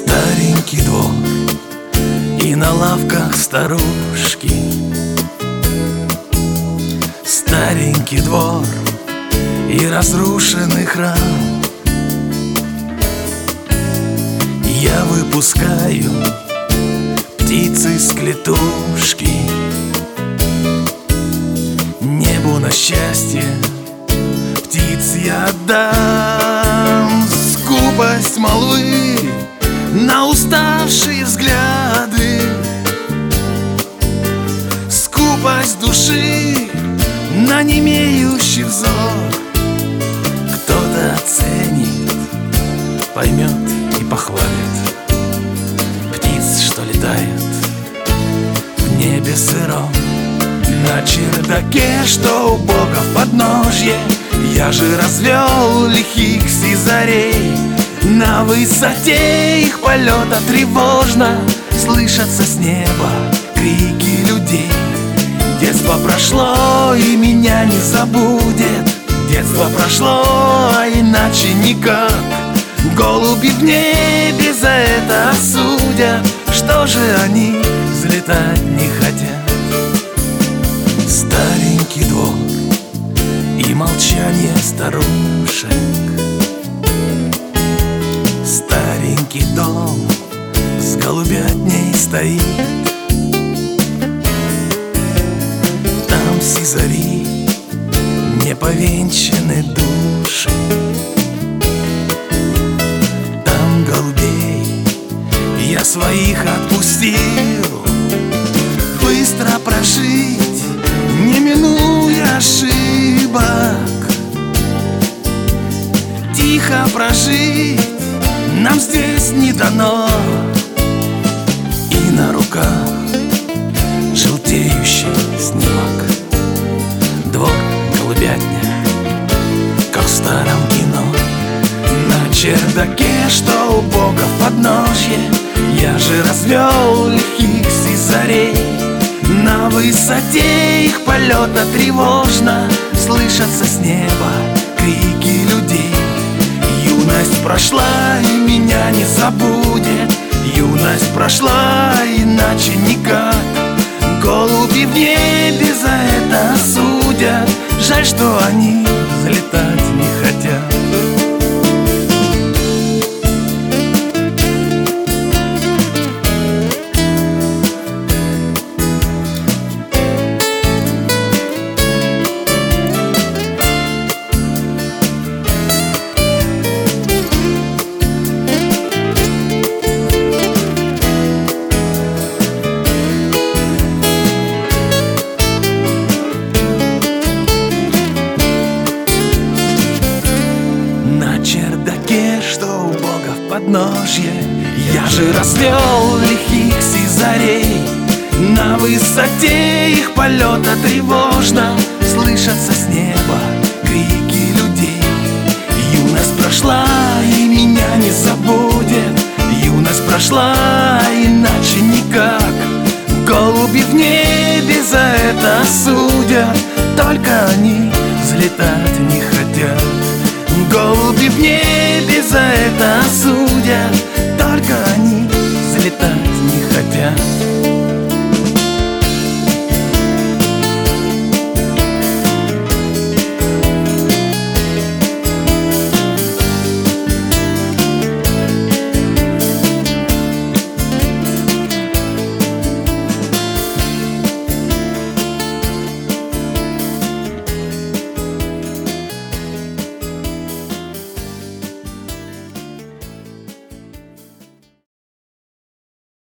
Старенький двор и на лавках старушки. Старенький двор и разрушенный храм. Я выпускаю птиц из клетушки. Небу на счастье птиц я отдам. Скупость молвы на уставшие взгляды, скупость души на немеющий взор. Кто-то оценит, поймет и похвалит птиц, что летает в небе сыром. На чердаке, что у Бога в подножье, я же развел лихих сизарей. На высоте их полета тревожно слышатся с неба крики людей. Детство прошло и меня не забудет. Детство прошло, а иначе никак. Голуби в небе за это осудят. Что же они взлетать не хотят? Старенький двор и молчание старушек. Старенький дом с голубятней стоит. Там сизари, неповенчаны души. Там голубей я своих отпустил. Быстро прожить, не минуя ошибок. Тихо прожить нам здесь не дано. И на руках желтеющий снимок. Двор, голубятня, как в старом кино. На чердаке, что у Бога в подножье, я же развел лихих сизарей. На высоте их полета тревожно слышатся с неба крики людей. Юность прошла и меня не забудет. Юность прошла, иначе никак. Голуби в небе за это осудят. Жаль, что они взлетать не хотят. На чердаке, что у Бога в подножье, я же развел лихих сизарей. На высоте их полета тревожно слышатся с неба крики людей. Юность прошла и меня не забудет. Юность прошла, иначе никак. Голуби в небе за это осудят. Только они взлетать не хотят. Голуби в небе за это осудят. Только они взлетать не хотят.